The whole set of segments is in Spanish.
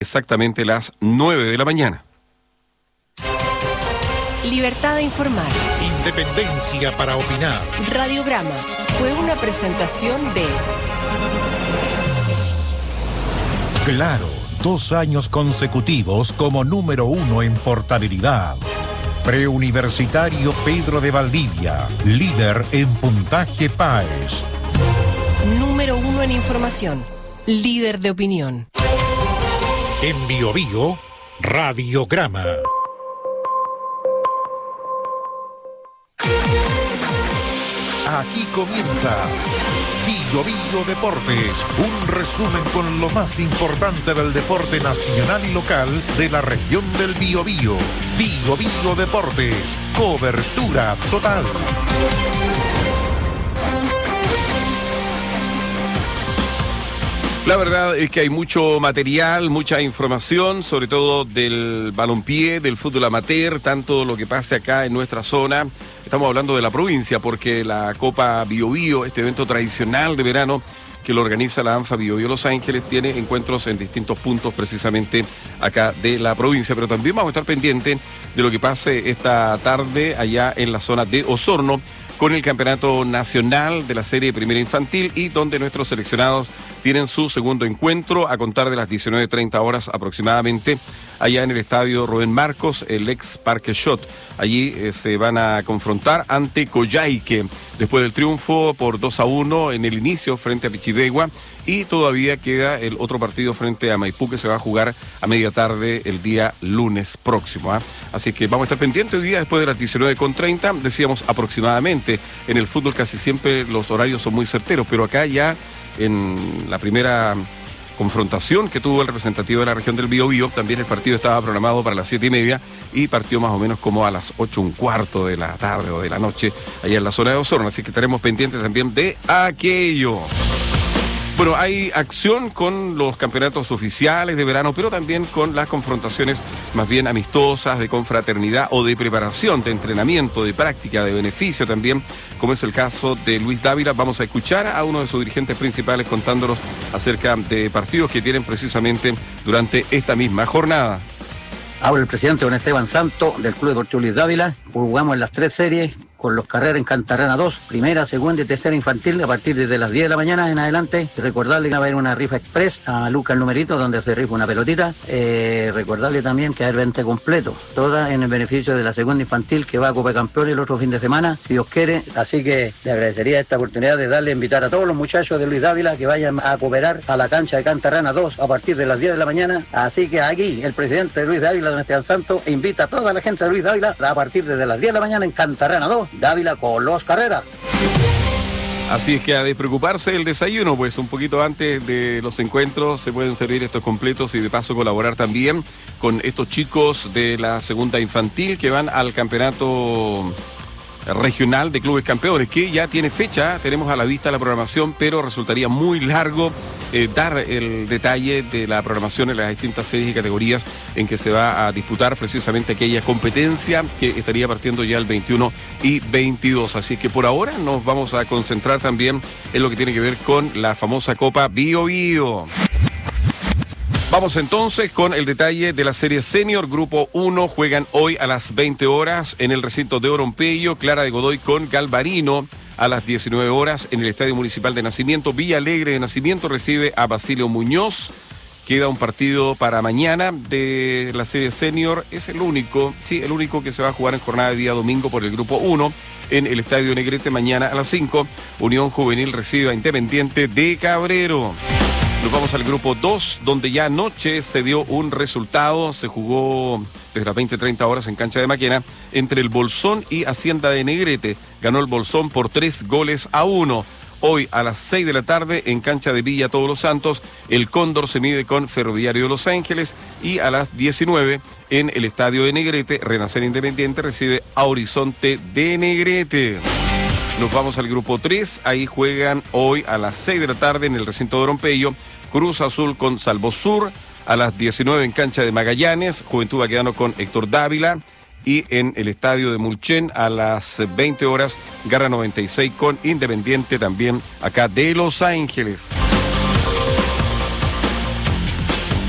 Exactamente las 9 de la mañana. Libertad de informar. Independencia para opinar. Radiograma fue una presentación de... Claro, 2 años consecutivos como número 1 en portabilidad. Preuniversitario Pedro de Valdivia, líder en puntaje PAES. Número 1 en información, líder de opinión. En Biobío, Radiograma. Aquí comienza Biobío Deportes, un resumen con lo más importante del deporte nacional y local de la región del Biobío. Biobío Deportes, cobertura total. La verdad es que hay mucho material, mucha información, sobre todo del balompié, del fútbol amateur, tanto lo que pase acá en nuestra zona. Estamos hablando de la provincia porque la Copa Biobío, este evento tradicional de verano que lo organiza la ANFA Biobío Los Ángeles, tiene encuentros en distintos puntos precisamente acá de la provincia, pero también vamos a estar pendientes de lo que pase esta tarde allá en la zona de Osorno, con el Campeonato Nacional de la Serie Primera Infantil y donde nuestros seleccionados tienen su segundo encuentro a contar de las 19:30 horas aproximadamente, allá en el estadio Rubén Marcos, el ex Parque Shot. Allí se van a confrontar ante Coyhaique, después del triunfo por 2-1 en el inicio frente a Pichidegua, y todavía queda el otro partido frente a Maipú que se va a jugar a media tarde el día lunes próximo. Así que vamos a estar pendientes hoy día después de las 19:30, decíamos aproximadamente. En el fútbol casi siempre los horarios son muy certeros, pero acá ya en la primera confrontación que tuvo el representativo de la región del Biobío, también el partido estaba programado para las 7:30 y partió más o menos como a las 8:15 de la tarde o de la noche allá en la zona de Osorno, así que estaremos pendientes también de aquello. Bueno, hay acción con los campeonatos oficiales de verano, pero también con las confrontaciones más bien amistosas, de confraternidad o de preparación, de entrenamiento, de práctica, de beneficio también, como es el caso de Luis Dávila. Vamos a escuchar a uno de sus dirigentes principales contándonos acerca de partidos que tienen precisamente durante esta misma jornada. Habla el presidente don Esteban Santo del Club Deportivo Luis Dávila. Jugamos en las 3 series con los carreras en Cantarrana 2, primera, segunda y tercera infantil, a partir desde las 10 de la mañana en adelante. Recordarle que va a haber una rifa express a Lucas el numerito, donde se rifa una pelotita. Recordarle también que va a haber 20 completo, todas en el beneficio de la segunda infantil, que va a Copa Campeones el otro fin de semana, si Dios quiere. Así que le agradecería esta oportunidad de invitar a todos los muchachos de Luis Dávila que vayan a cooperar a la cancha de Cantarrana 2 a partir de las 10 de la mañana. Así que aquí el presidente de Luis Dávila, don Esteban Santo, invita a toda la gente de Luis Dávila a partir desde las 10 de la mañana en Cantarrana 2. Dávila con los carreras. Así es que a despreocuparse el desayuno, pues un poquito antes de los encuentros se pueden servir estos completos y de paso colaborar también con estos chicos de la segunda infantil que van al campeonato regional de clubes campeones, que ya tiene fecha. Tenemos a la vista la programación, pero resultaría muy largo dar el detalle de la programación en las distintas series y categorías en que se va a disputar precisamente aquella competencia que estaría partiendo ya el 21 y 22. Así que por ahora nos vamos a concentrar también en lo que tiene que ver con la famosa Copa Biobío. Vamos entonces con el detalle de la serie senior. Grupo 1 juegan hoy a las 20 horas en el recinto de Orompeyo, Clara de Godoy con Galvarino. A las 19 horas en el Estadio Municipal de Nacimiento, Villa Alegre de Nacimiento recibe a Basilio Muñoz. Queda un partido para mañana de la serie senior. Es el único que se va a jugar en jornada de día domingo por el Grupo 1 en el Estadio Negrete mañana a las 5. Unión Juvenil recibe a Independiente de Cabrero. Nos vamos al Grupo 2, donde ya anoche se dio un resultado. Se jugó desde las 20:30 horas en cancha de Maquena entre el Bolsón y Hacienda de Negrete. Ganó el Bolsón por 3-1. Hoy a las 6 de la tarde en cancha de Villa Todos los Santos, el Cóndor se mide con Ferroviario de Los Ángeles, y a las 19 en el estadio de Negrete, Renacer Independiente recibe a Horizonte de Negrete. Nos vamos al Grupo 3, ahí juegan hoy a las 6 de la tarde en el recinto de Orompeyo, Cruz Azul con Salvosur. A las 19 en cancha de Magallanes, Juventud Baquedano con Héctor Dávila. Y en el estadio de Mulchen a las 20 horas, Garra 96 con Independiente también acá de Los Ángeles.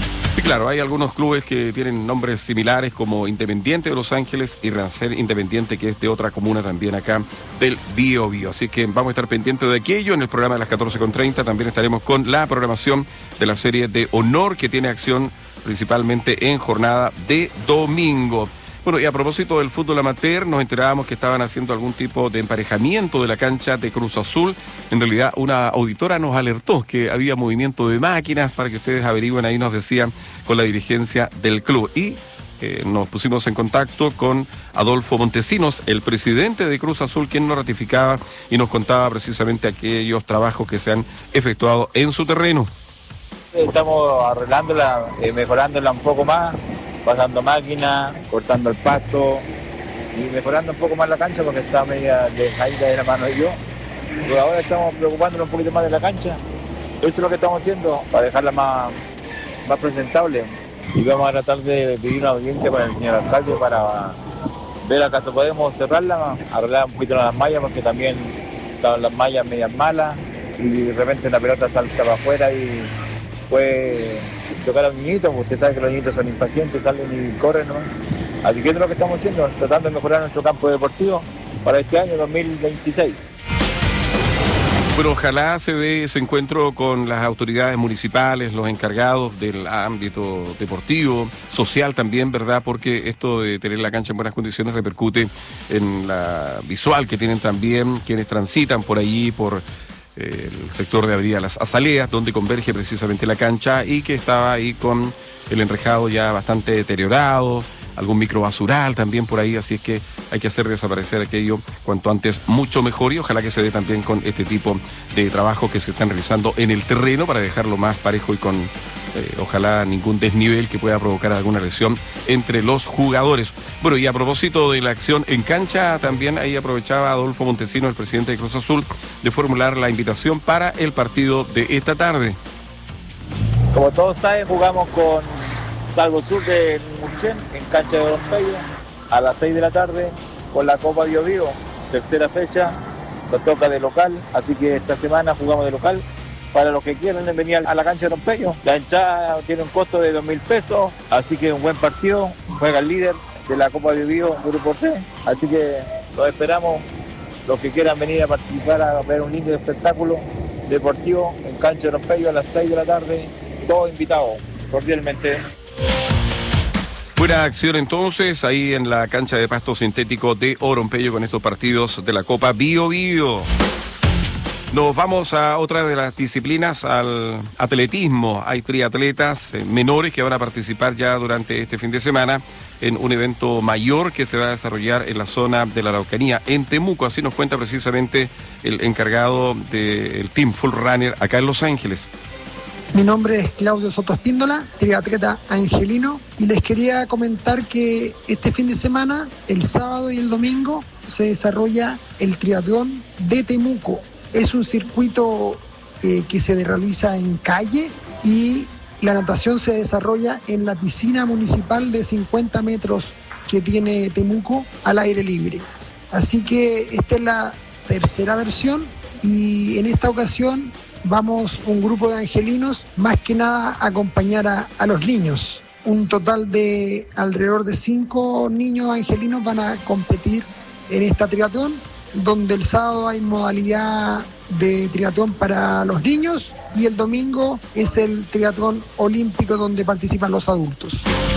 claro, hay algunos clubes que tienen nombres similares como Independiente de Los Ángeles y Renacer Independiente, que es de otra comuna también acá del Biobío. Así que vamos a estar pendientes de aquello. En el programa de las 14:30 también estaremos con la programación de la serie de honor que tiene acción principalmente en jornada de domingo. Bueno, y a propósito del fútbol amateur, nos enterábamos que estaban haciendo algún tipo de emparejamiento de la cancha de Cruz Azul. En realidad, una auditora nos alertó que había movimiento de máquinas para que ustedes averigüen, ahí nos decían, con la dirigencia del club. Y nos pusimos en contacto con Adolfo Montesinos, el presidente de Cruz Azul, quien nos ratificaba y nos contaba precisamente aquellos trabajos que se han efectuado en su terreno. Estamos arreglándola, mejorándola un poco más, pasando máquinas, cortando el pasto y mejorando un poco más la cancha porque está media dejadita de la mano de yo. Pero ahora estamos preocupándonos un poquito más de la cancha. Eso es lo que estamos haciendo para dejarla más presentable. Y vamos a tratar de pedir una audiencia con el señor alcalde para ver acá si podemos cerrarla, arreglar un poquito las mallas porque también estaban las mallas medias malas y de repente la pelota salta para afuera y puede tocar a los niñitos, usted sabe que los niñitos son impacientes, salen y corren, ¿no? Así que es lo que estamos haciendo, tratando de mejorar nuestro campo deportivo para este año 2026. Bueno, ojalá se dé ese encuentro con las autoridades municipales, los encargados del ámbito deportivo, social también, ¿verdad? Porque esto de tener la cancha en buenas condiciones repercute en la visual que tienen también quienes transitan por allí, por el sector de Avenida Las Azaleas, donde converge precisamente la cancha y que estaba ahí con el enrejado ya bastante deteriorado, algún microbasural también por ahí, así es que hay que hacer desaparecer aquello cuanto antes, mucho mejor, y ojalá que se dé también con este tipo de trabajos que se están realizando en el terreno para dejarlo más parejo y con ojalá ningún desnivel que pueda provocar alguna lesión entre los jugadores. Bueno, y a propósito de la acción en cancha, también ahí aprovechaba Adolfo Montesinos, el presidente de Cruz Azul, de formular la invitación para el partido de esta tarde. Como todos saben, jugamos con Salvo Sur de Muchen en cancha de Orompeyo a las 6 de la tarde con la Copa Biobío, tercera fecha, nos toca de local, así que esta semana jugamos de local. Para los que quieran venir a la cancha de Orompeyo, la entrada tiene un costo de 2.000 pesos, así que un buen partido, juega el líder de la Copa Biobío, Grupo C, así que los esperamos, los que quieran venir a participar a ver un lindo espectáculo deportivo en cancha de Orompeyo a las 6 de la tarde, todos invitados, cordialmente. Buena acción entonces ahí en la cancha de pasto sintético de Orompeyo con estos partidos de la Copa Biobío. Nos vamos a otra de las disciplinas, al atletismo. Hay triatletas menores que van a participar ya durante este fin de semana en un evento mayor que se va a desarrollar en la zona de la Araucanía, en Temuco. Así nos cuenta precisamente el encargado del Team Full Runner acá en Los Ángeles. Mi nombre es Claudio Soto Espíndola, triatleta angelino, y les quería comentar que este fin de semana, el sábado y el domingo, se desarrolla el triatlón de Temuco. Es un circuito que se realiza en calle y la natación se desarrolla en la piscina municipal de 50 metros que tiene Temuco al aire libre. Así que esta es la tercera versión y en esta ocasión vamos un grupo de angelinos más que nada a acompañar a los niños. Un total de alrededor de 5 niños angelinos van a competir en esta triatlón, donde el sábado hay modalidad de triatlón para los niños y el domingo es el triatlón olímpico donde participan los adultos.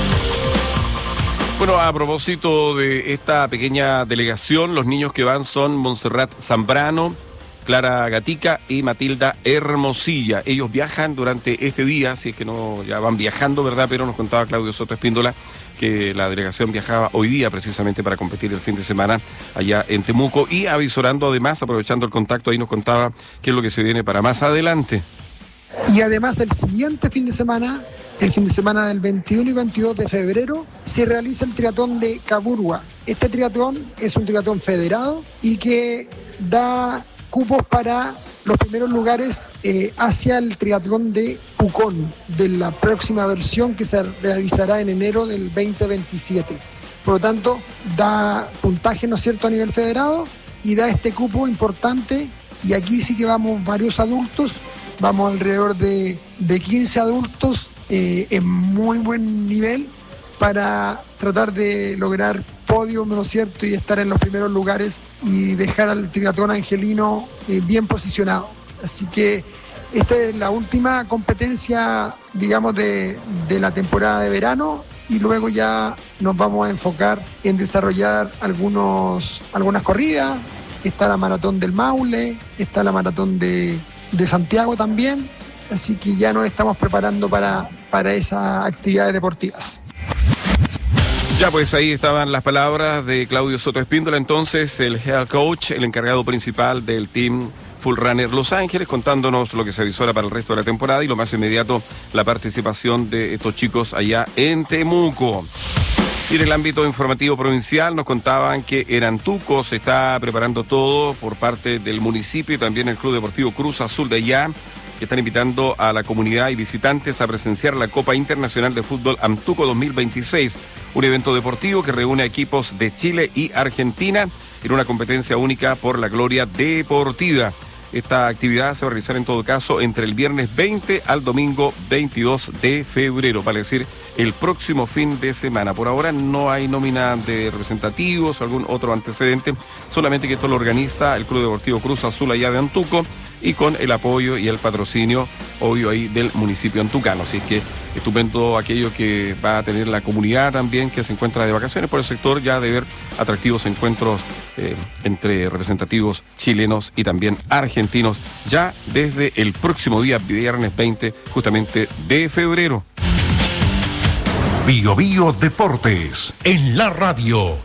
Bueno, a propósito de esta pequeña delegación, los niños que van son Montserrat Zambrano, Clara Gatica y Matilda Hermosilla. Ellos viajan durante este día, si es que no ya van viajando, ¿verdad? Pero nos contaba Claudio Soto Espíndola que la delegación viajaba hoy día precisamente para competir el fin de semana allá en Temuco y avisorando además, aprovechando el contacto, ahí nos contaba qué es lo que se viene para más adelante. Y además el siguiente fin de semana, el fin de semana del 21 y 22 de febrero, se realiza el triatlón de Caburgua. Este triatlón es un triatlón federado y que da cupos para los primeros lugares hacia el triatlón de Pucón, de la próxima versión que se realizará en enero del 2027. Por lo tanto, da puntaje, ¿no es cierto?, a nivel federado y da este cupo importante. Y aquí sí que vamos varios adultos, vamos alrededor de 15 adultos en muy buen nivel para tratar de lograr podium, ¿no es cierto?, y estar en los primeros lugares y dejar al triatlón angelino bien posicionado. Así que esta es la última competencia, digamos, de la temporada de verano, y luego ya nos vamos a enfocar en desarrollar algunas corridas. Está la maratón del Maule, está la maratón de Santiago también, así que ya nos estamos preparando para esas actividades deportivas. Ya, pues ahí estaban las palabras de Claudio Soto Espíndola, entonces el head coach, el encargado principal del Team Full Runner Los Ángeles, contándonos lo que se avisora para el resto de la temporada y lo más inmediato, la participación de estos chicos allá en Temuco. Y en el ámbito informativo provincial nos contaban que en Antuco se está preparando todo por parte del municipio y también el Club Deportivo Cruz Azul de allá, que están invitando a la comunidad y visitantes a presenciar la Copa Internacional de Fútbol Antuco 2026, un evento deportivo que reúne a equipos de Chile y Argentina en una competencia única por la gloria deportiva. Esta actividad se va a realizar en todo caso entre el viernes 20 al domingo 22 de febrero, vale decir, el próximo fin de semana. Por ahora no hay nómina de representativos o algún otro antecedente, solamente que esto lo organiza el Club Deportivo Cruz Azul allá de Antuco y con el apoyo y el patrocinio, obvio, ahí del municipio antucano. Así que estupendo aquello que va a tener la comunidad también que se encuentra de vacaciones por el sector, ya de ver atractivos encuentros entre representativos chilenos y también argentinos, ya desde el próximo día, viernes 20, justamente de febrero. Bio Bio Deportes, en la radio.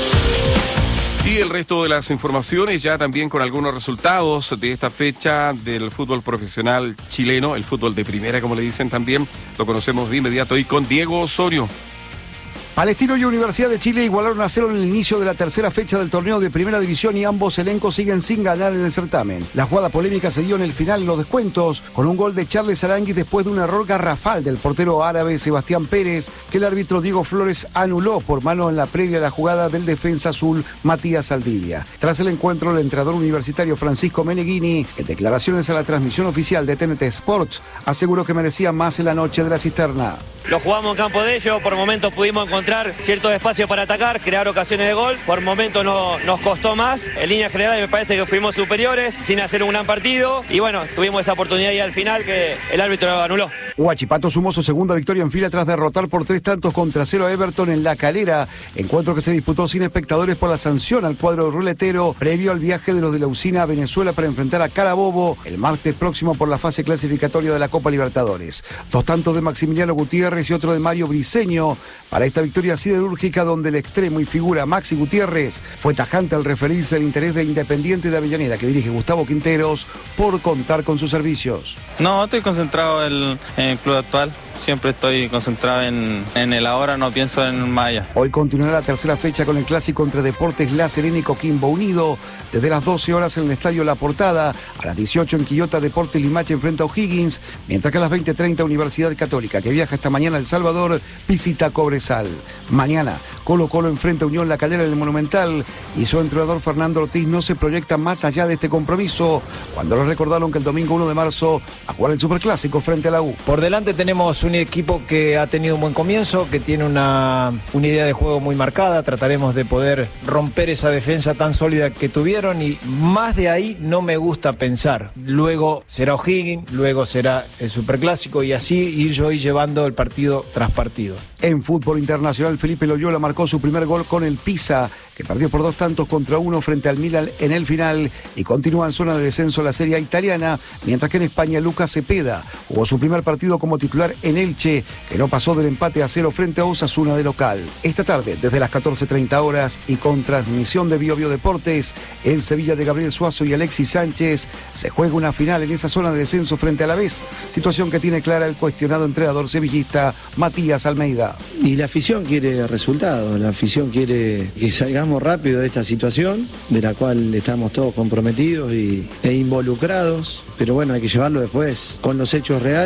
Y el resto de las informaciones ya también con algunos resultados de esta fecha del fútbol profesional chileno, el fútbol de primera como le dicen también, lo conocemos de inmediato hoy con Diego Osorio. Palestino y Universidad de Chile igualaron a 0 en el inicio de la tercera fecha del torneo de Primera División y ambos elencos siguen sin ganar en el certamen. La jugada polémica se dio en el final en los descuentos con un gol de Charles Aranguis después de un error garrafal del portero árabe Sebastián Pérez que el árbitro Diego Flores anuló por mano en la previa a la jugada del defensa azul Matías Saldivia. Tras el encuentro, el entrenador universitario Francisco Meneghini, en declaraciones a la transmisión oficial de TNT Sports, aseguró que merecía más en la noche de la cisterna. Lo jugamos en campo de ellos, por momentos pudimos encontrar ciertos espacios para atacar, crear ocasiones de gol, por momentos nos costó más, en líneas generales me parece que fuimos superiores, sin hacer un gran partido, y bueno, tuvimos esa oportunidad y al final que el árbitro anuló. Huachipato sumó su segunda victoria en fila tras derrotar por 3-0 a Everton en La Calera, encuentro que se disputó sin espectadores por la sanción al cuadro ruletero previo al viaje de los de la Usina a Venezuela para enfrentar a Carabobo el martes próximo por la fase clasificatoria de la Copa Libertadores. 2 tantos de Maximiliano Gutiérrez y otro de Mario Briceño para esta victoria siderúrgica donde el extremo y figura Maxi Gutiérrez fue tajante al referirse al interés de Independiente de Avellaneda que dirige Gustavo Quinteros por contar con sus servicios. No, estoy concentrado en el club actual, siempre estoy concentrado en el ahora, no pienso en Maya. Hoy continuará la tercera fecha con el clásico entre Deportes La Serena y Coquimbo Unido desde las 12 horas en el Estadio La Portada, a las 18 en Quillota Deportes Limache enfrenta a O'Higgins, mientras que a las 20:30 Universidad Católica, que viaja esta mañana a El Salvador, visita Cobresal. Mañana, Colo Colo enfrenta a Unión La Calera en el Monumental y su entrenador Fernando Ortiz no se proyecta más allá de este compromiso, cuando le recordaron que el domingo 1 de marzo a jugar el Superclásico frente a la U. Por delante tenemos un equipo que ha tenido un buen comienzo, que tiene una idea de juego muy marcada, trataremos de poder romper esa defensa tan sólida que tuvieron y más de ahí no me gusta pensar. Luego será O'Higgins, luego será el Superclásico y así ir yo llevando el partido tras partido. En fútbol internacional, Felipe Loyola marcó su primer gol con el Pisa, que perdió por 2-1 frente al Milan en el final y continúa en zona de descenso la Serie A italiana, mientras que en España Lucas Cepeda jugó su primer partido como titular en Elche, que no pasó del empate a 0 frente a Osasuna de local. Esta tarde, desde las 14:30 horas y con transmisión de Bio Bio Deportes, en Sevilla de Gabriel Suazo y Alexis Sánchez, se juega una final en esa zona de descenso frente a Alavés, situación que tiene clara el cuestionado entrenador sevillista Matías Almeida. Y la afición quiere resultados, la afición quiere que salgamos rápido de esta situación, de la cual estamos todos comprometidos e involucrados, pero bueno, hay que llevarlo después con los hechos reales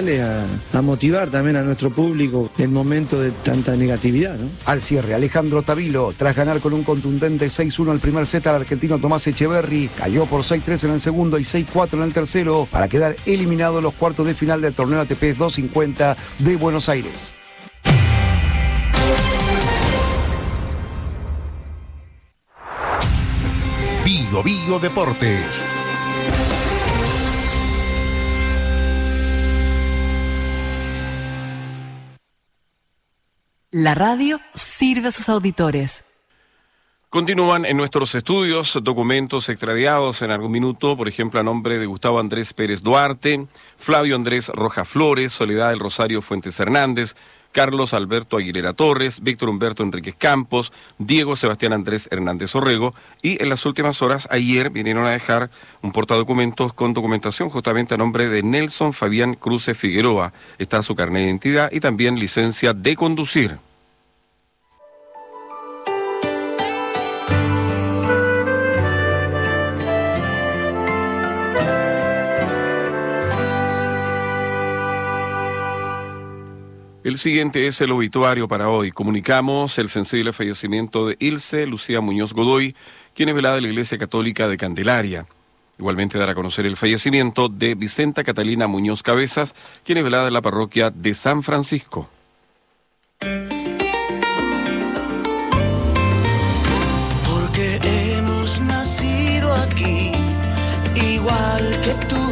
a motivar también a nuestro público en momentos de tanta negatividad, ¿no? Al cierre, Alejandro Tavilo, tras ganar con un contundente 6-1 el primer set al argentino Tomás Echeverry, cayó por 6-3 en el segundo y 6-4 en el tercero para quedar eliminado en los cuartos de final del torneo ATP 250 de Buenos Aires. Bio Bio Deportes. La radio sirve a sus auditores. Continúan en nuestros estudios documentos extraviados en algún minuto, por ejemplo, a nombre de Gustavo Andrés Pérez Duarte, Flavio Andrés Rojas Flores, Soledad del Rosario Fuentes Hernández, Carlos Alberto Aguilera Torres, Víctor Humberto Enríquez Campos, Diego Sebastián Andrés Hernández Orrego, y en las últimas horas, ayer, vinieron a dejar un portadocumentos con documentación justamente a nombre de Nelson Fabián Cruces Figueroa. Está su carnet de identidad y también licencia de conducir. El siguiente es el obituario para hoy. Comunicamos el sensible fallecimiento de Ilse Lucía Muñoz Godoy, quien es velada de la Iglesia Católica de Candelaria. Igualmente dar a conocer el fallecimiento de Vicenta Catalina Muñoz Cabezas, quien es velada en la parroquia de San Francisco. Porque hemos nacido aquí, igual que tú.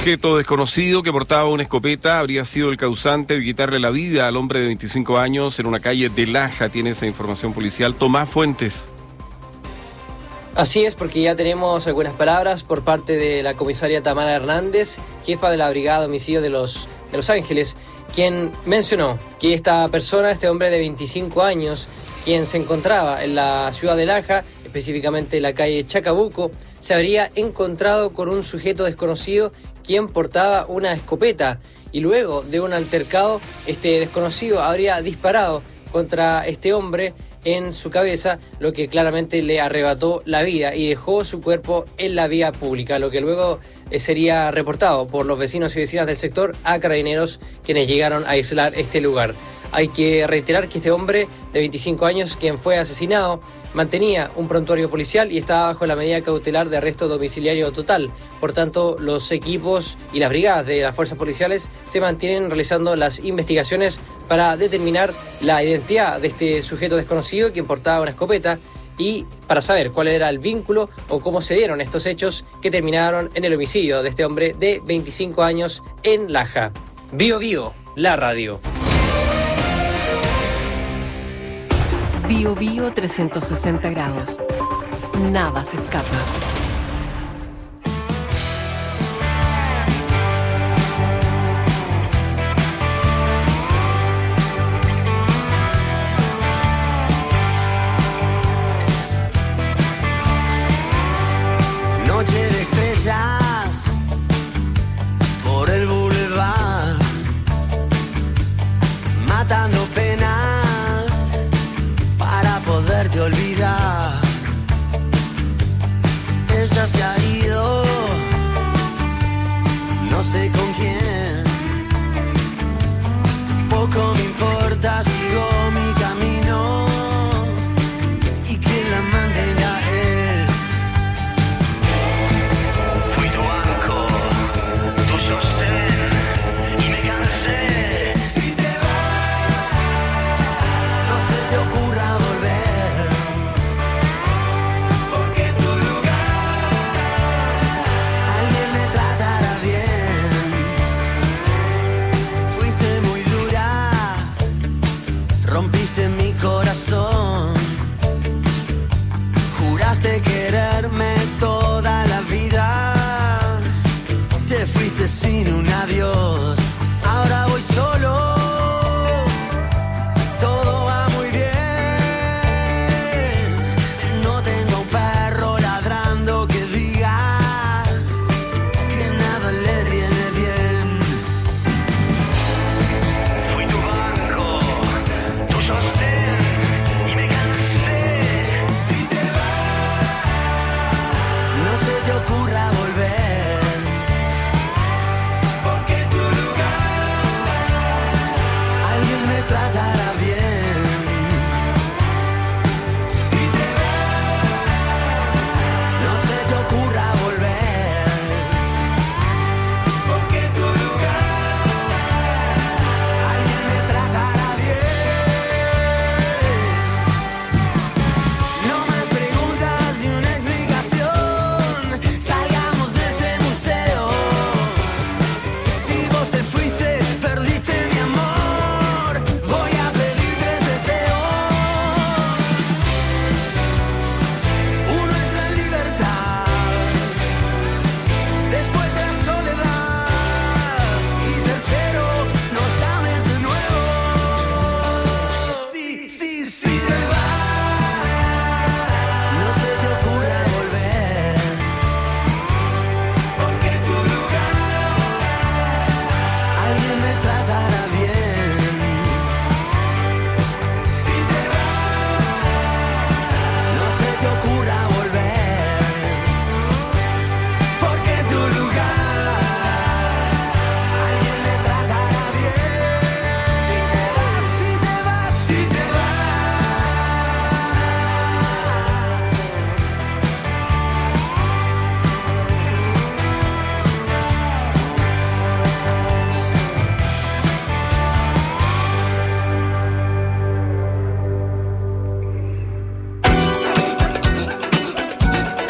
sujeto desconocido que portaba una escopeta habría sido el causante de quitarle la vida al hombre de 25 años en una calle de Laja. Tiene esa información policial Tomás Fuentes. Así es, porque ya tenemos algunas palabras por parte de la comisaria Tamara Hernández, jefa de la Brigada de Homicidio de Los Ángeles, quien mencionó que esta persona, este hombre de 25 años, quien se encontraba en la ciudad de Laja, específicamente en la calle Chacabuco, se habría encontrado con un sujeto desconocido quien portaba una escopeta, y luego de un altercado, este desconocido habría disparado contra este hombre en su cabeza, lo que claramente le arrebató la vida y dejó su cuerpo en la vía pública, lo que luego sería reportado por los vecinos y vecinas del sector a Carabineros, quienes llegaron a aislar este lugar. Hay que reiterar que este hombre de 25 años, quien fue asesinado, mantenía un prontuario policial y estaba bajo la medida cautelar de arresto domiciliario total. Por tanto, los equipos y las brigadas de las fuerzas policiales se mantienen realizando las investigaciones para determinar la identidad de este sujeto desconocido quien portaba una escopeta y para saber cuál era el vínculo o cómo se dieron estos hechos que terminaron en el homicidio de este hombre de 25 años en Laja. Bío Bío, la radio. Bío Bío 360 grados. Nada se escapa. Noche de estrellas por el boulevard, matando penas para poderte olvidar.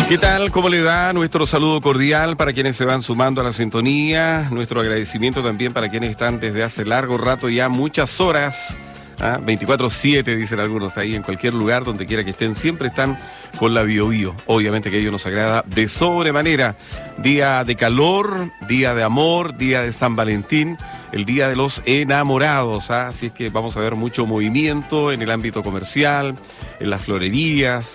¿Qué tal? ¿Cómo le va? Nuestro saludo cordial para quienes se van sumando a la sintonía. Nuestro agradecimiento también para quienes están desde hace largo rato, ya muchas horas. 24/7 dicen algunos ahí, en cualquier lugar, donde quiera que estén, siempre están con la Bio Bio. Obviamente que a ellos nos agrada de sobremanera. Día de calor, día de amor, día de San Valentín, el día de los enamorados. Así es que vamos a ver mucho movimiento en el ámbito comercial, en las florerías,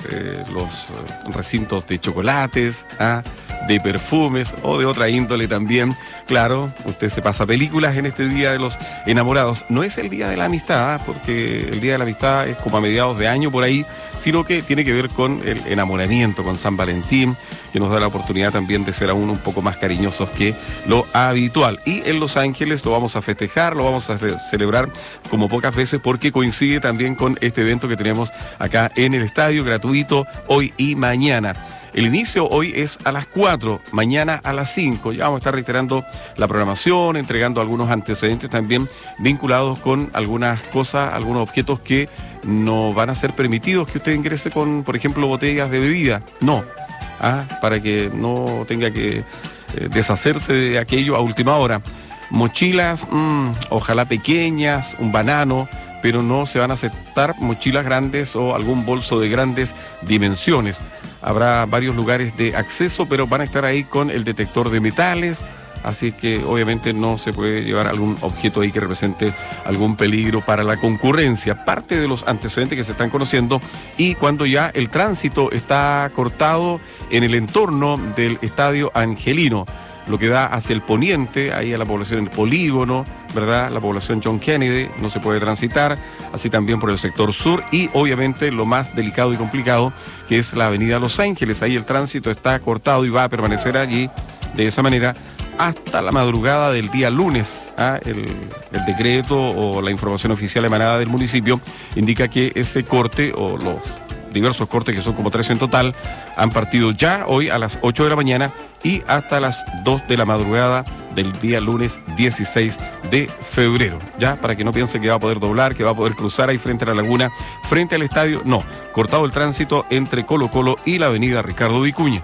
los recintos de chocolates, de perfumes o de otra índole también. Claro, usted se pasa películas en este día de los enamorados. No es el día de la amistad, porque el día de la amistad es como a mediados de año por ahí, sino que tiene que ver con el enamoramiento, con San Valentín, que nos da la oportunidad también de ser aún un poco más cariñosos que lo habitual. Y en Los Ángeles lo vamos a festejar, lo vamos a celebrar como pocas veces, porque coincide también con este evento que tenemos acá en el estadio, gratuito, hoy y mañana. El inicio hoy es a las 4, mañana a las 5. Ya vamos a estar reiterando la programación, entregando algunos antecedentes también vinculados con algunas cosas, algunos objetos que no van a ser permitidos que usted ingrese con, por ejemplo, botellas de bebida. No, para que no tenga que deshacerse de aquello a última hora. Mochilas, ojalá pequeñas, un banano, pero no se van a aceptar mochilas grandes o algún bolso de grandes dimensiones. Habrá varios lugares de acceso, pero van a estar ahí con el detector de metales, así que obviamente no se puede llevar algún objeto ahí que represente algún peligro para la concurrencia. Parte de los antecedentes que se están conociendo, y cuando ya el tránsito está cortado en el entorno del Estadio Angelino, lo que da hacia el poniente, ahí a la población en el polígono, ¿verdad? La población John Kennedy no se puede transitar, así también por el sector sur, y obviamente lo más delicado y complicado, que es la avenida Los Ángeles. Ahí el tránsito está cortado y va a permanecer allí de esa manera hasta la madrugada del día lunes. El decreto o la información oficial emanada del municipio indica que ese corte, o los diversos cortes, que son como 3 en total, han partido ya hoy a las 8 de la mañana y hasta las 2 de la madrugada del día lunes 16 de febrero. Ya, para que no piense que va a poder doblar, que va a poder cruzar ahí frente a la laguna, frente al estadio. No, cortado el tránsito entre Colo Colo y la avenida Ricardo Vicuña.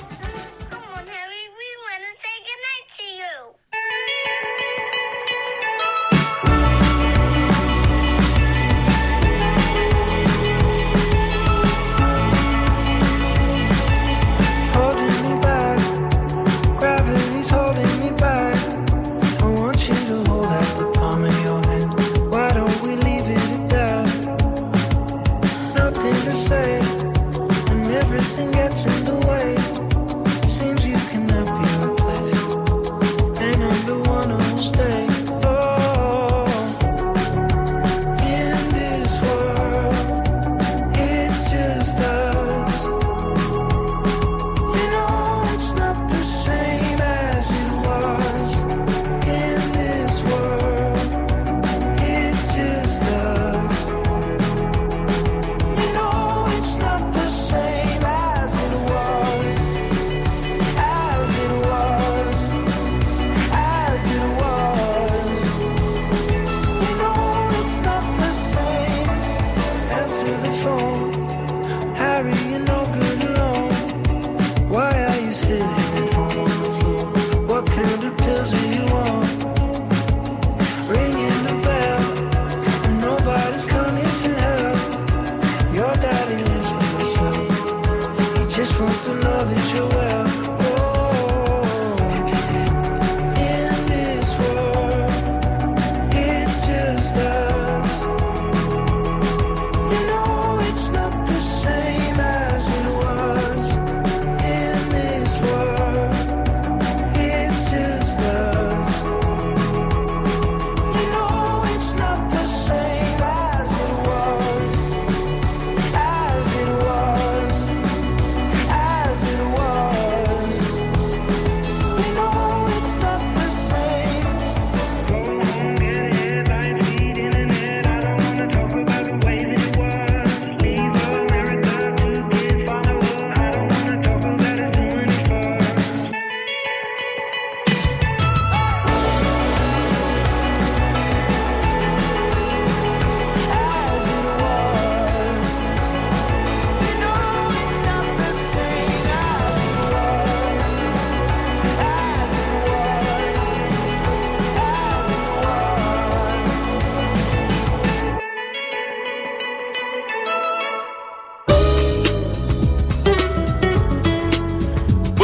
Say, and everything gets in the way.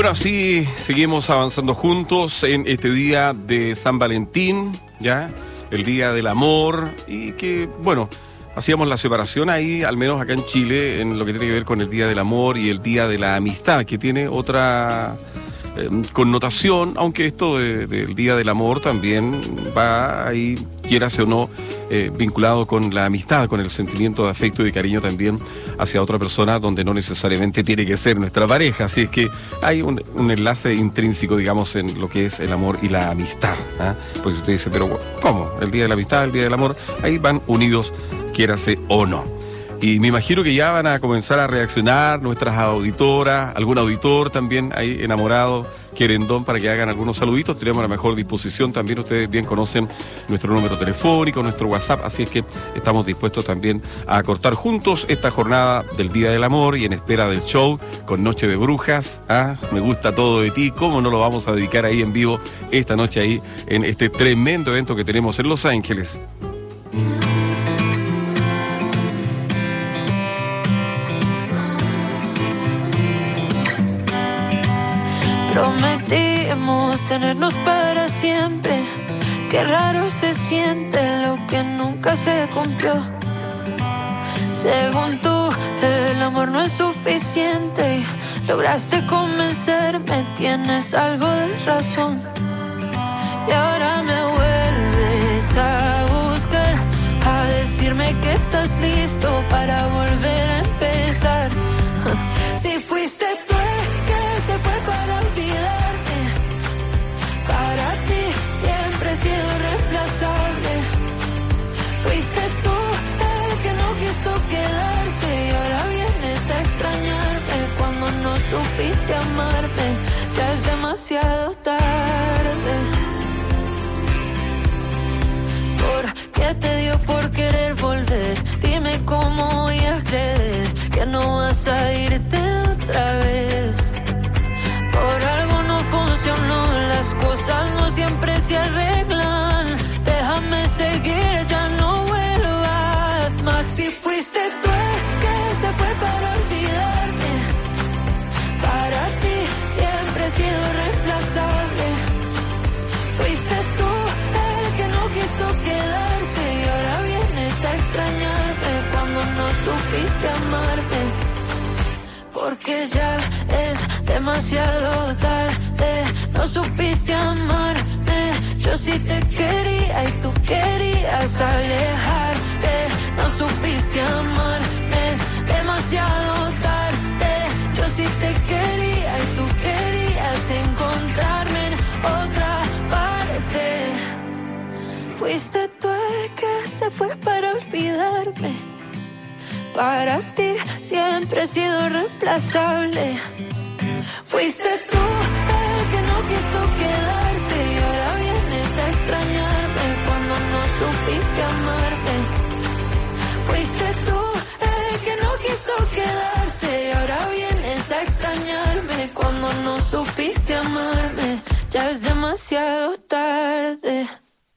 Bueno, así seguimos avanzando juntos en este día de San Valentín, ¿ya? El Día del Amor, y que, bueno, hacíamos la separación ahí, al menos acá en Chile, en lo que tiene que ver con el Día del Amor y el Día de la Amistad, que tiene otra connotación, aunque esto del Día del Amor también va ahí, quierase o no, vinculado con la amistad, con el sentimiento de afecto y de cariño también hacia otra persona, donde no necesariamente tiene que ser nuestra pareja. Así es que hay un enlace intrínseco, digamos, en lo que es el amor y la amistad, ¿eh? Porque usted dice, pero ¿cómo? El Día de la Amistad, el Día del Amor, ahí van unidos, quiérase o no. Y me imagino que ya van a comenzar a reaccionar nuestras auditoras, algún auditor también ahí enamorado, querendón, para que hagan algunos saluditos. Tenemos la mejor disposición también, ustedes bien conocen nuestro número telefónico, nuestro WhatsApp, así es que estamos dispuestos también a cortar juntos esta jornada del Día del Amor y en espera del show con Noche de Brujas. Me gusta todo de ti, ¿cómo no lo vamos a dedicar ahí en vivo esta noche ahí en este tremendo evento que tenemos en Los Ángeles? Prometimos tenernos para siempre. Qué raro se siente lo que nunca se cumplió. Según tú, el amor no es suficiente. Lograste convencerme, tienes algo de razón. Y ahora me vuelves a buscar, a decirme que estás listo para volver a empezar. Si fuiste tú el que se fue para olvidarme, para ti siempre he sido reemplazable. Fuiste tú el que no quiso quedarse y ahora vienes a extrañarme cuando no supiste amarme. Ya es demasiado tarde. ¿Por qué te dio por querer volver? Dime cómo voy a creer que no vas a irte otra vez. Por algo no funcionó, las cosas no siempre se arreglan. Déjame seguir, ya no vuelvas más. Si fuiste tú el que se fue para olvidarme, para ti siempre he sido reemplazable. Fuiste tú el que no quiso quedarse y ahora vienes a extrañarme cuando no supiste amarme. Porque ya es demasiado tarde, no supiste amarme. Yo sí te quería y tú querías alejarte. No supiste amarme, es demasiado tarde. Yo sí te quería y tú querías encontrarme en otra parte. Fuiste tú el que se fue para olvidarme. Para ti siempre he sido reemplazable. Fuiste tú el que no quiso quedarse y ahora vienes a extrañarme cuando no supiste amarme. Fuiste tú el que no quiso quedarse y ahora vienes a extrañarme cuando no supiste amarme. Ya es demasiado tarde.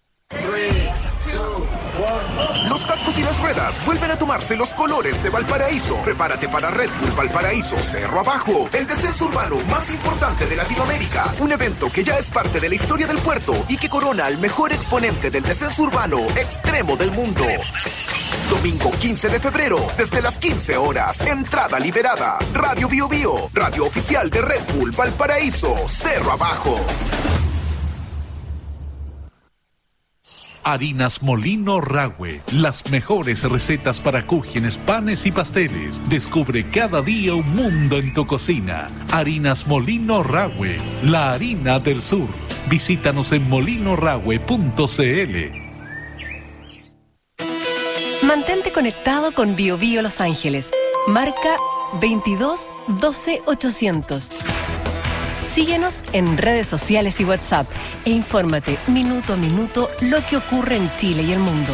Los cascos y las ruedas vuelven a tomarse los colores de Valparaíso. Prepárate para Red Bull Valparaíso Cerro Abajo, el descenso urbano más importante de Latinoamérica. Un evento que ya es parte de la historia del puerto y que corona al mejor exponente del descenso urbano extremo del mundo. Domingo 15 de febrero, desde las 15 horas. Entrada liberada. Radio Bio Bio, radio oficial de Red Bull Valparaíso Cerro Abajo. Harinas Molino Rahue, las mejores recetas para cúgenes, panes y pasteles. Descubre cada día un mundo en tu cocina. Harinas Molino Rahue, la harina del sur. Visítanos en molinorahue.cl. Mantente conectado con Bio Bio Los Ángeles. Marca 22 12 800. Síguenos en redes sociales y WhatsApp e infórmate minuto a minuto lo que ocurre en Chile y el mundo.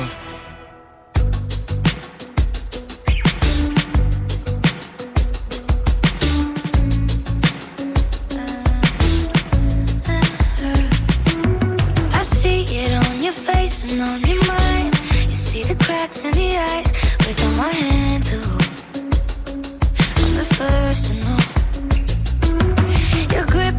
I see it on your face and on your mind. You see the cracks in the eyes without my hand to hold. I'm the first to know. Your grip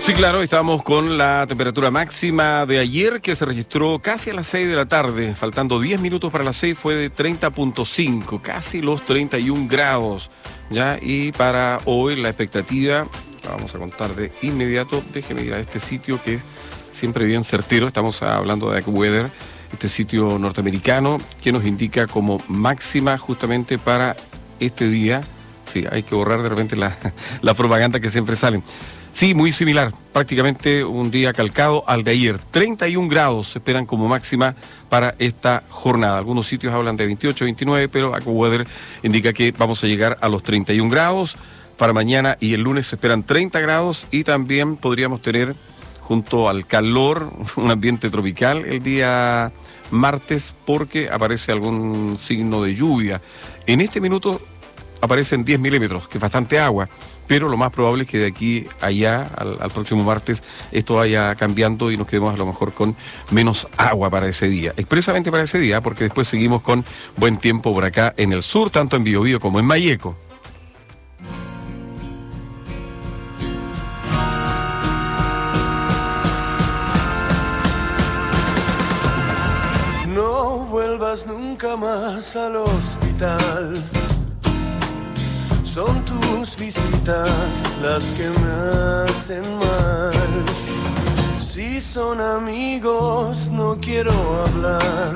Sí, claro, estamos con la temperatura máxima de ayer que se registró casi a las 6 de la tarde, faltando 10 minutos para las 6, fue de 30.5, casi los 31 grados, ¿ya? Y para hoy la expectativa, la vamos a contar de inmediato, déjeme ir a este sitio que es siempre bien certero, estamos hablando de AccuWeather, este sitio norteamericano que nos indica como máxima justamente para este día. Sí, hay que borrar de repente la propaganda que siempre salen. Sí, muy similar, prácticamente un día calcado al de ayer. 31 grados se esperan como máxima para esta jornada. Algunos sitios hablan de 28, 29, pero AccuWeather indica que vamos a llegar a los 31 grados. Para mañana y el lunes se esperan 30 grados y también podríamos tener, junto al calor, un ambiente tropical el día martes porque aparece algún signo de lluvia. En este minuto aparecen 10 milímetros, que es bastante agua. Pero lo más probable es que de aquí allá, al próximo martes, esto vaya cambiando y nos quedemos a lo mejor con menos agua para ese día. Expresamente para ese día, porque después seguimos con buen tiempo por acá en el sur, tanto en Biobío como en Malleco. No vuelvas nunca más al hospital. Son tus visitas las que me hacen mal. Si son amigos, no quiero hablar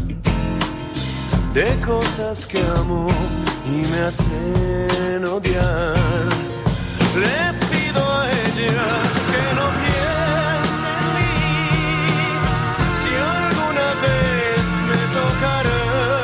de cosas que amo y me hacen odiar. Le pido a ella que no piense en mí. Si alguna vez me tocará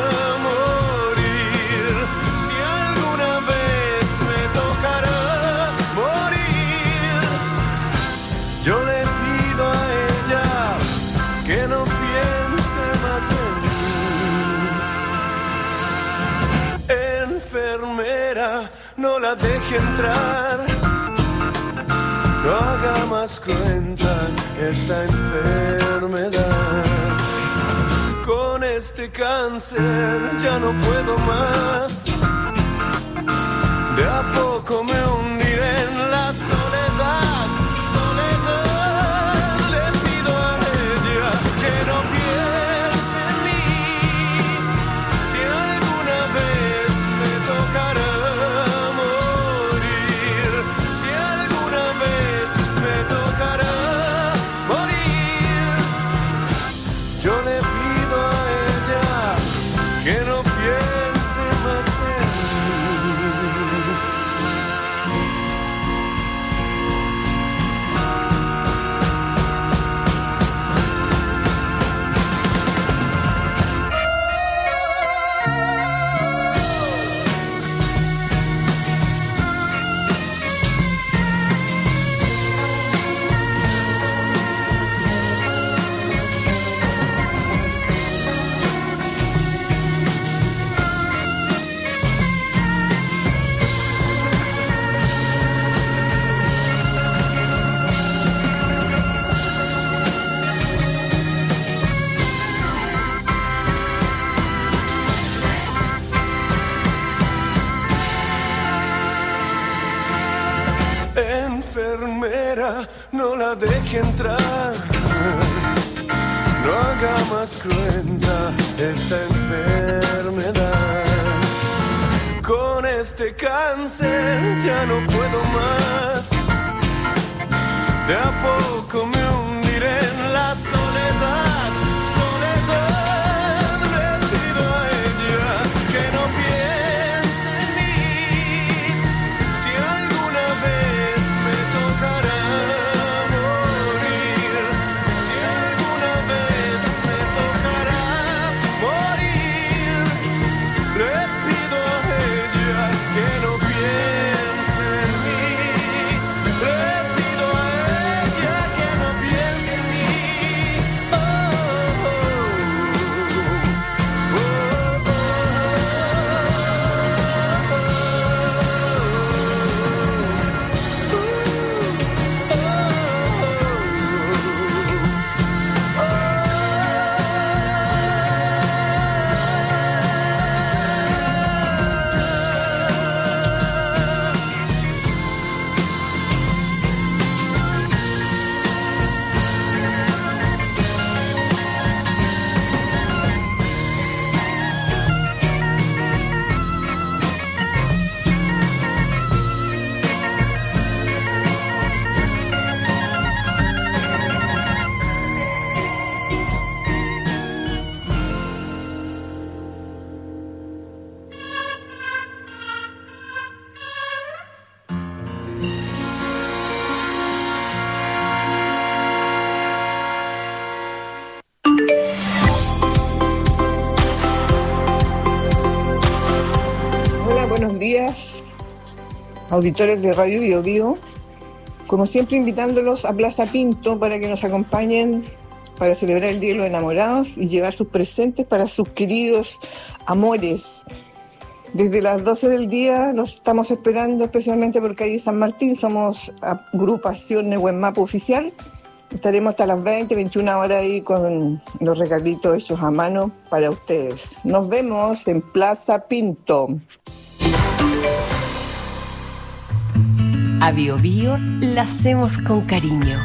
no la deje entrar, no haga más cruenta esta enfermedad. Con este cáncer ya no puedo más, de a poco me hundiré en la soledad. Soledad, le pido a ella que no piense en mí. Si alguna vez me tocará no la deje entrar, no haga más cruenta esta enfermedad. Con este cáncer ya no puedo más, de a poco me hundiré en la soledad. Soledad, le pido a ella que no piense en mí. Si alguna vez me tocará piense en mí, le pido a ella que no piense. buenos días, auditores de Radio Bio Bio. Como siempre, invitándolos a Plaza Pinto para que nos acompañen para celebrar el Día de los Enamorados y llevar sus presentes para sus queridos amores. Desde las 12 del día los estamos esperando, especialmente por calle San Martín. Somos agrupación Nehuenmapu Oficial. Estaremos hasta las 20, 21 horas ahí con los regalitos hechos a mano para ustedes. Nos vemos en Plaza Pinto. A Bio Bio la hacemos con cariño.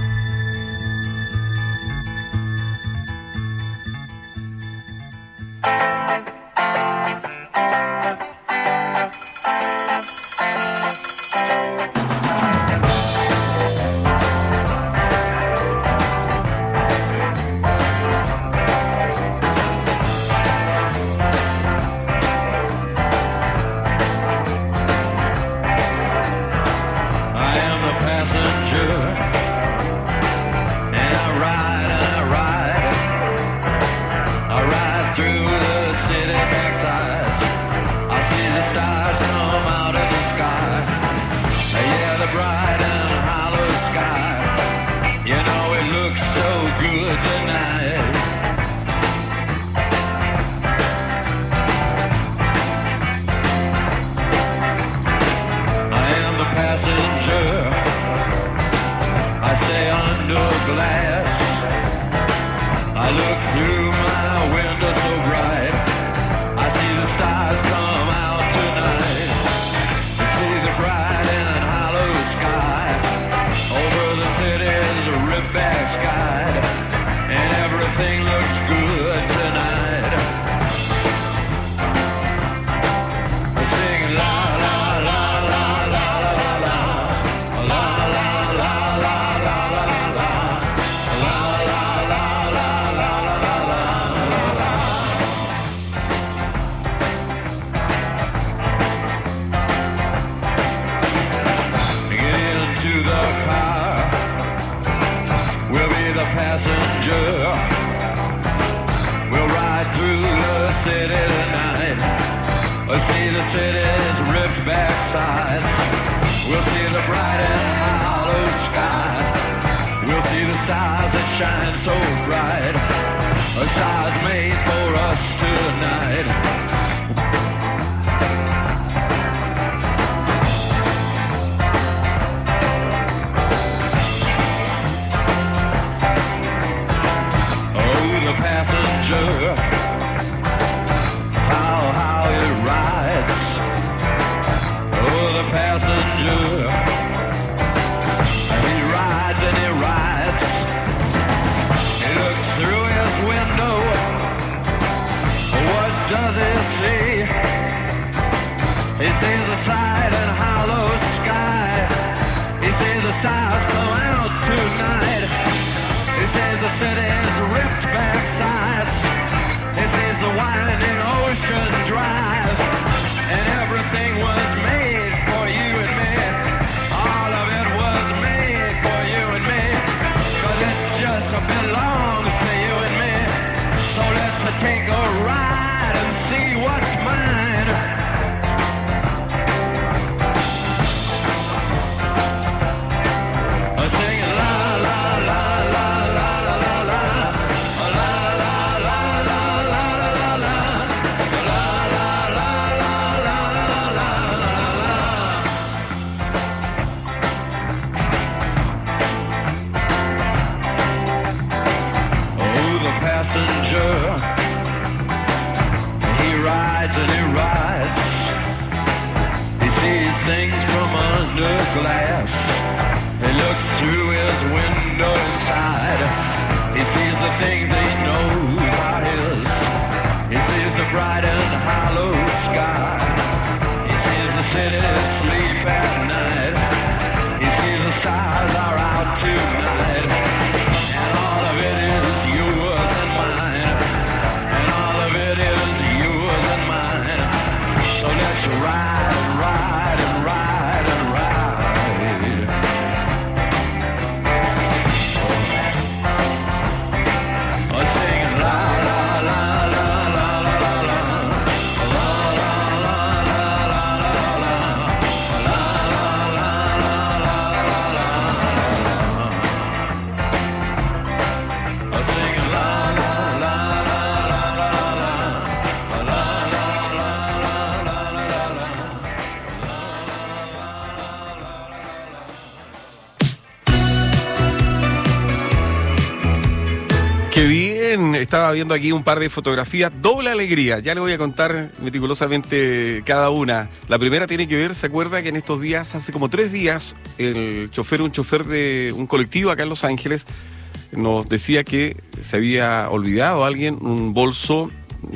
Qué bien, estaba viendo aquí un par de fotografías, doble alegría, ya le voy a contar meticulosamente cada una. La primera tiene que ver, ¿se acuerda que en estos días, hace como 3 días, un chofer de un colectivo acá en Los Ángeles, nos decía que se había olvidado alguien un bolso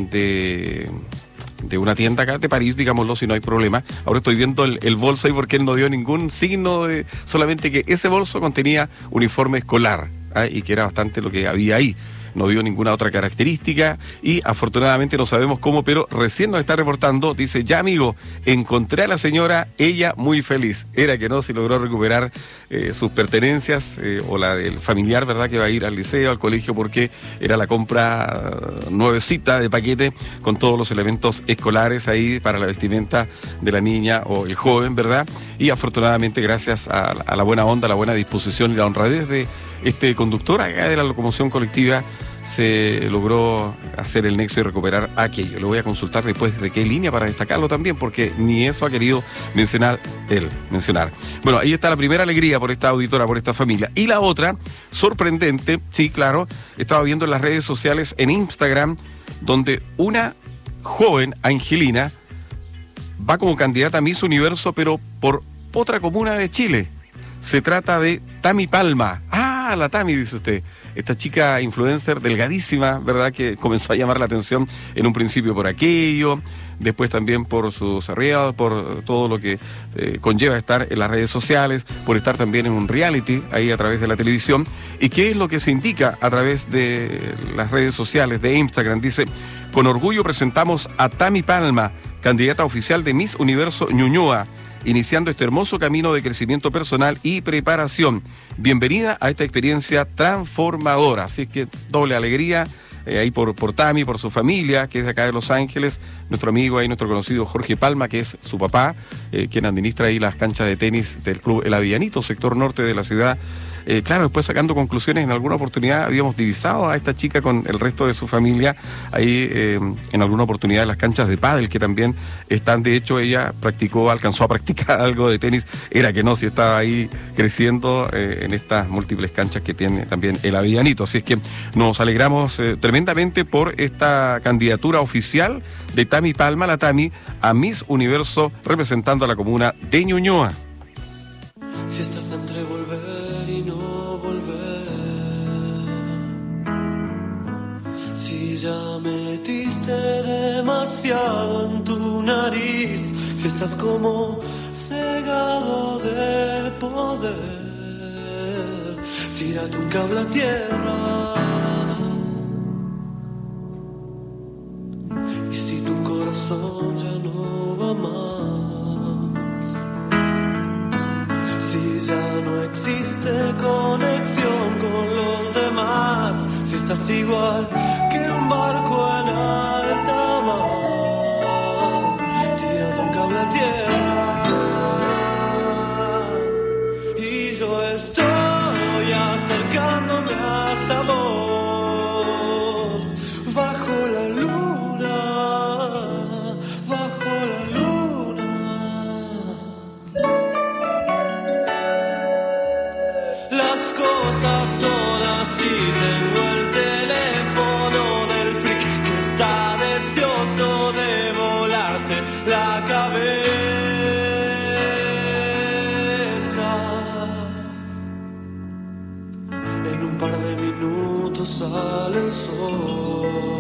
de una tienda acá de París, digámoslo, si no hay problema. Ahora estoy viendo el bolso ahí porque él no dio ningún signo solamente que ese bolso contenía uniforme escolar, y que era bastante lo que había ahí. No dio ninguna otra característica y afortunadamente no sabemos cómo, pero recién nos está reportando, dice, ya amigo, encontré a la señora, ella muy feliz. Era que no, si logró recuperar sus pertenencias o la del familiar, ¿verdad? Que va a ir al liceo, al colegio, porque era la compra nuevecita de paquete con todos los elementos escolares ahí para la vestimenta de la niña o el joven, ¿verdad? Y afortunadamente gracias a la buena onda, la buena disposición y la honradez de este conductor acá de la locomoción colectiva, se logró hacer el nexo y recuperar aquello. Le voy a consultar después de qué línea para destacarlo también, porque ni eso ha querido mencionar. Bueno, ahí está la primera alegría por esta auditora, por esta familia. Y la otra, sorprendente, sí, claro, estaba viendo en las redes sociales, en Instagram, donde una joven, Angelina, va como candidata a Miss Universo, pero por otra comuna de Chile. Se trata de Tami Palma. Ah, la Tami, dice usted. Esta chica influencer delgadísima, ¿verdad? Que comenzó a llamar la atención en un principio por aquello, después también por sus reels, por todo lo que conlleva estar en las redes sociales, por estar también en un reality ahí a través de la televisión. ¿Y qué es lo que se indica a través de las redes sociales de Instagram? Dice, con orgullo presentamos a Tami Palma, candidata oficial de Miss Universo Ñuñoa, iniciando este hermoso camino de crecimiento personal y preparación. Bienvenida a esta experiencia transformadora. Así es que doble alegría ahí por Tami, por su familia, que es de acá de Los Ángeles, nuestro amigo ahí, nuestro conocido Jorge Palma, que es su papá, quien administra ahí las canchas de tenis del club El Avellanito, sector norte de la ciudad. Claro, después sacando conclusiones, en alguna oportunidad habíamos divisado a esta chica con el resto de su familia ahí en alguna oportunidad en las canchas de pádel, que también están. De hecho, ella alcanzó a practicar algo de tenis, era que no, si estaba ahí creciendo en estas múltiples canchas que tiene también El Avellanito. Así es que nos alegramos tremendamente por esta candidatura oficial de Tami Palma, la Tami, a Miss Universo representando a la comuna de Ñuñoa. Si estás entre volver y no volver, si ya metiste demasiado en tu nariz, si estás como cegado de poder, tírate un cable a tierra. Y si tu corazón ya no va más, si ya no existe conexión con los demás, si estás igual que un barco en alta mar, tírate un cable a tierra. Y yo estoy acercándome hasta vos, bajo la luna, bajo la luna. Las cosas son así, tengo el teléfono del freak que está deseoso de volarte la cabeza. En un par de minutos sale el sol.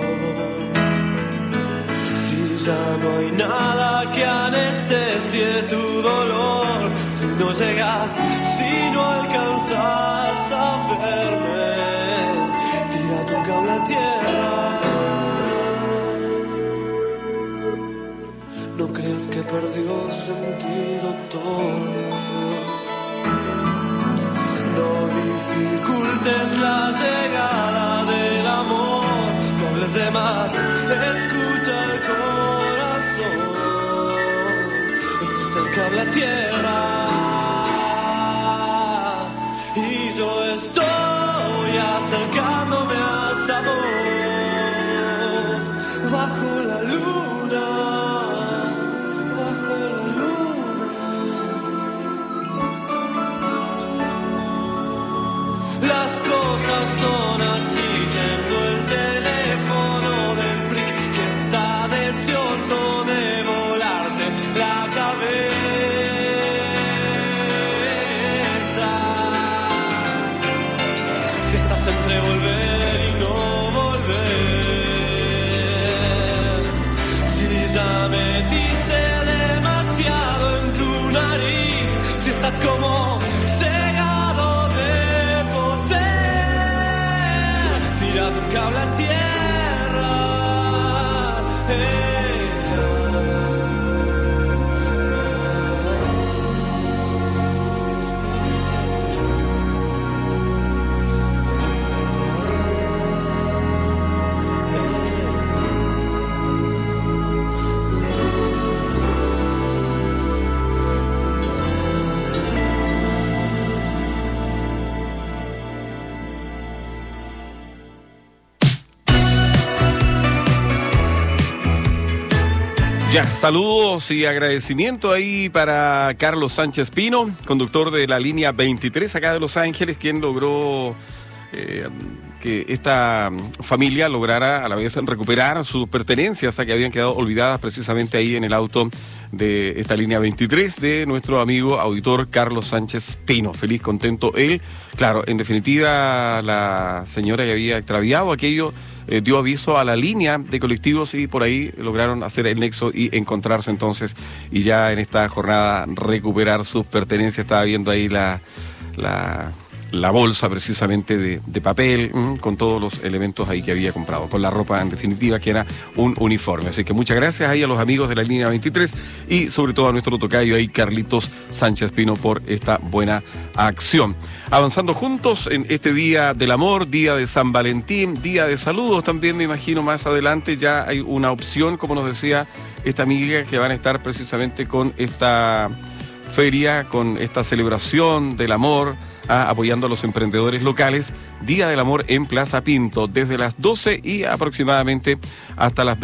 Si ya no hay nada que anestesie tu dolor, si no llegas, si no alcanzas a verme, tírate un cable a tierra. No creas que perdió sentido todo. No dificultes la llegada del amor, no hables de más, escucha el corazón. Ese es el cable a tierra. Y yo estoy acercándome hasta vos, bajo la luna, bajo la luna. Las cosas son así, tengo volver y no volver. Si ya metiste demasiado en tu nariz, si estás como cegado de poder, tírate un cable a tierra. Ya, saludos y agradecimiento ahí para Carlos Sánchez Pino, conductor de la línea 23 acá de Los Ángeles, quien logró que esta familia lograra a la vez recuperar sus pertenencias que habían quedado olvidadas precisamente ahí en el auto de esta línea 23 de nuestro amigo auditor Carlos Sánchez Pino. Feliz, contento él. Claro, en definitiva, la señora que había extraviado aquello dio aviso a la línea de colectivos y por ahí lograron hacer el nexo y encontrarse entonces, y ya en esta jornada recuperar sus pertenencias. Estaba viendo ahí la bolsa precisamente de papel, con todos los elementos ahí que había comprado, con la ropa en definitiva que era un uniforme. Así que muchas gracias ahí a los amigos de la línea 23 y sobre todo a nuestro tocayo ahí, Carlitos Sánchez Pino, por esta buena acción. Avanzando juntos en este Día del Amor, Día de San Valentín, Día de Saludos también, me imagino más adelante ya hay una opción, como nos decía esta amiga, que van a estar precisamente con esta feria, con esta celebración del amor, apoyando a los emprendedores locales. Día del Amor en Plaza Pinto, desde las 12 y aproximadamente hasta las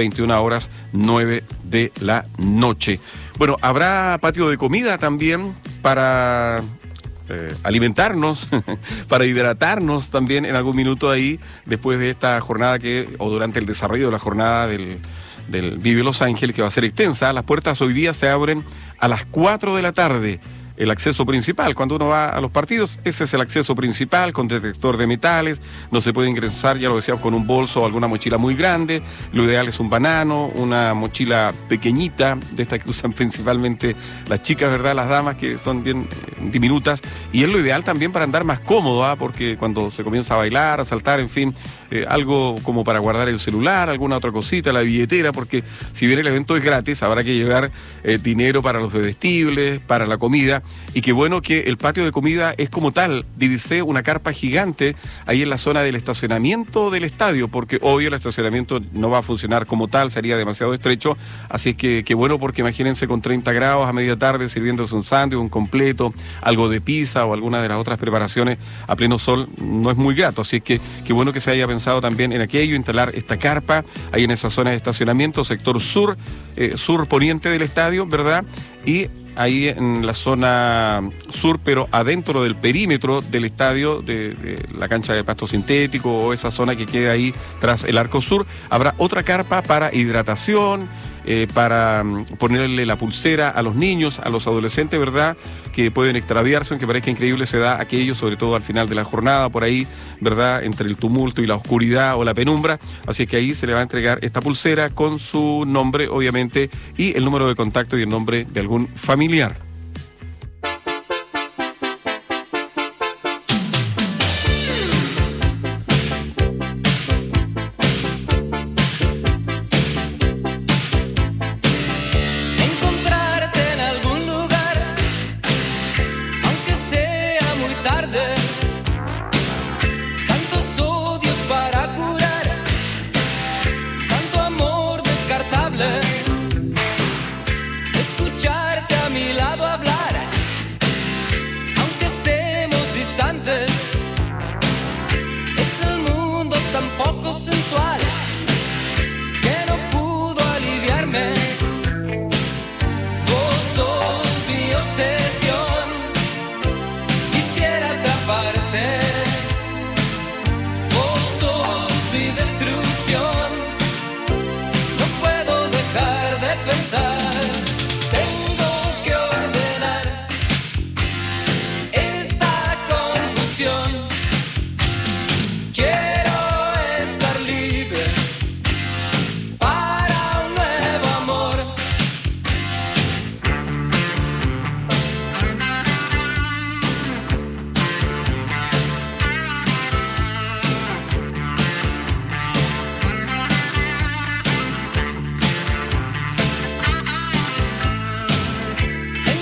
21:09 de la noche. Bueno, habrá patio de comida también para alimentarnos, para hidratarnos también en algún minuto ahí, después de esta jornada o durante el desarrollo de la jornada del Vive Los Ángeles, que va a ser extensa. Las puertas hoy día se abren a las 4 de la tarde. El acceso principal, cuando uno va a los partidos, ese es el acceso principal, con detector de metales. No se puede ingresar, ya lo decíamos, con un bolso o alguna mochila muy grande. Lo ideal es un banano, una mochila pequeñita, de estas que usan principalmente las chicas, ¿verdad? Las damas, que son bien diminutas. Y es lo ideal también para andar más cómodo, porque cuando se comienza a bailar, a saltar, en fin, algo como para guardar el celular, alguna otra cosita, la billetera, porque si bien el evento es gratis, habrá que llevar dinero para los bebestibles, para la comida. Y qué bueno que el patio de comida es como tal. Divisé una carpa gigante ahí en la zona del estacionamiento del estadio, porque obvio el estacionamiento no va a funcionar como tal, sería demasiado estrecho. Así es que qué bueno, porque imagínense con 30 grados a media tarde sirviéndose un sándwich, un completo, algo de pizza o alguna de las otras preparaciones a pleno sol, no es muy grato. Así es que qué bueno que se haya pensado también en aquello, instalar esta carpa ahí en esa zona de estacionamiento, sector sur, sur poniente del estadio, ¿verdad? Y ahí en la zona sur, pero adentro del perímetro del estadio, de la cancha de pasto sintético o esa zona que queda ahí tras el arco sur, habrá otra carpa para hidratación, para ponerle la pulsera a los niños, a los adolescentes, ¿verdad?, que pueden extraviarse, aunque parezca increíble, se da aquello, sobre todo al final de la jornada, por ahí, ¿verdad?, entre el tumulto y la oscuridad o la penumbra. Así que ahí se le va a entregar esta pulsera con su nombre, obviamente, y el número de contacto y el nombre de algún familiar.